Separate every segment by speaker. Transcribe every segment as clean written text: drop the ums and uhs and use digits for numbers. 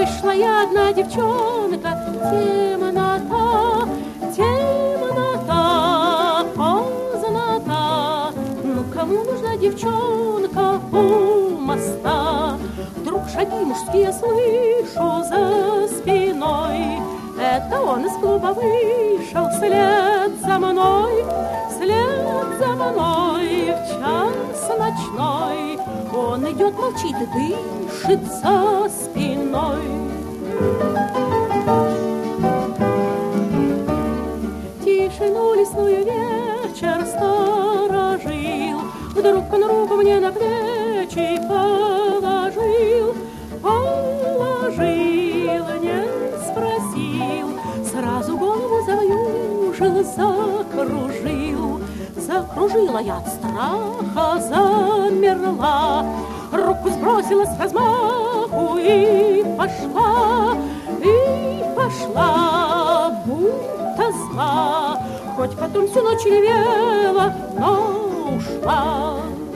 Speaker 1: Пришла я одна девчонка, темнота, темнота, позднота. Ну, кому нужна девчонка у моста? Вдруг шаги мужские слышу за спиной. Это он из клуба вышел вслед за мной, вслед за мной в час ночной. Он идет, молчит и дышит за спиной. Тишину лесную вечер сторожил, вдруг он руку мне на плечи положил, положил, не спросил, сразу голову завьюжил, закружил. Закружила я от страха, замерла, руку сбросила с размаху и пошла, будто зла. Хоть потом всю ночь ревела, но ушла.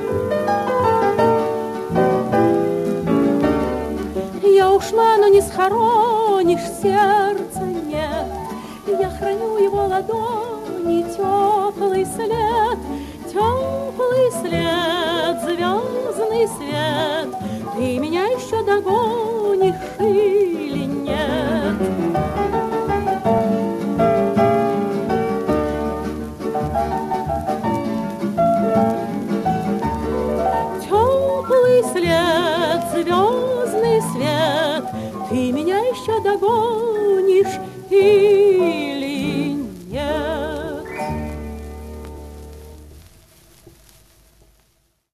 Speaker 1: Я ушла, но не схоронишь, сердца нет. Я храню его ладони, теплый след, звездный свет. Ты меня еще догонишь или нет? Теплый след, звездный свет. Ты меня еще догонишь и